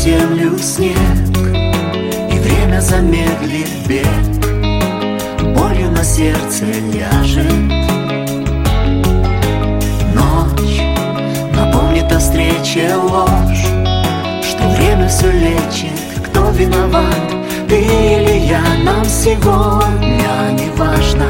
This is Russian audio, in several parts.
землю снег, и время замедлит бег, болью на сердце ляжет. Ночь напомнит о встрече ложь, что время все лечит. Кто виноват, ты или я, нам сегодня не важно.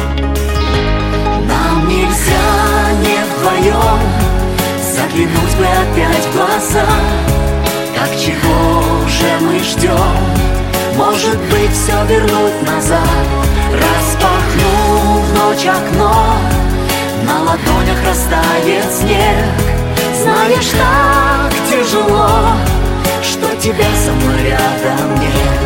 Нам нельзя не вдвоем заглянуть бы опять в глаза. Так чего же мы ждем? Может быть, все вернуть назад. Распахнув в ночь окно, на ладонях растает снег. Знаешь, так тяжело, что тебя со мной рядом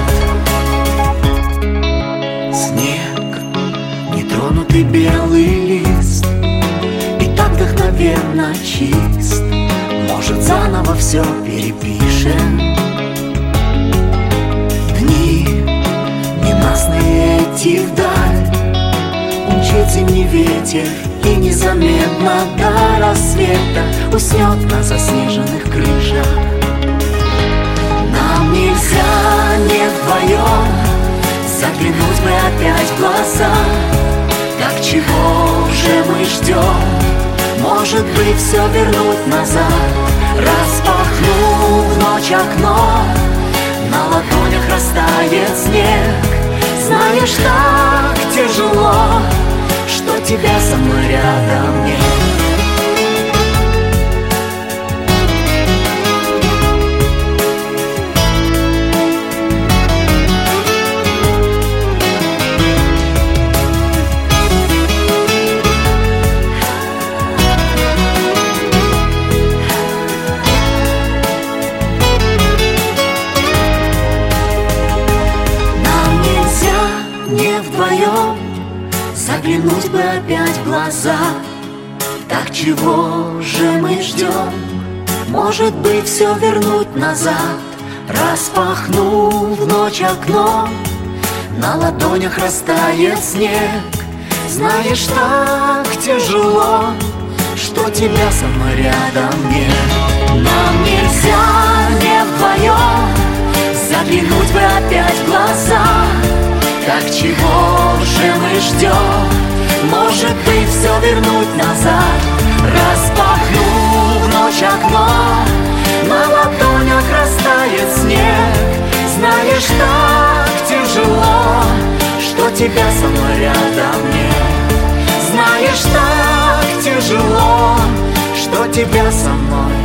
нет. Снег, нетронутый белый лист, и так вдохновенно чист. Может, заново все перепишем. Дни ненастные эти вдаль умчит зимний ветер, и незаметно до рассвета уснет на заснеженных крышах. Нам нельзя не вдвоем заглянуть бы опять в глаза. Так чего же мы ждем? Может быть, все вернуть назад. Распахнув в ночь окно, на ладонях растает снег. Знаешь, так тяжело, что тебя со мной рядом нет. Вдвоем заглянуть бы опять в глаза. Так чего же мы ждем? Может быть, все вернуть назад. Распахнув в ночь окно, на ладонях растает снег. Знаешь, так тяжело, что тебя со мной рядом нет. Нам нельзя не вдвоем заглянуть бы опять в глаза. Так чего же мы ждем? Может быть, все вернуть назад. Распахнув в ночь окно, на ладонях растает снег. Знаешь, так тяжело, что тебя со мной рядом нет. Знаешь, так тяжело, что тебя со мной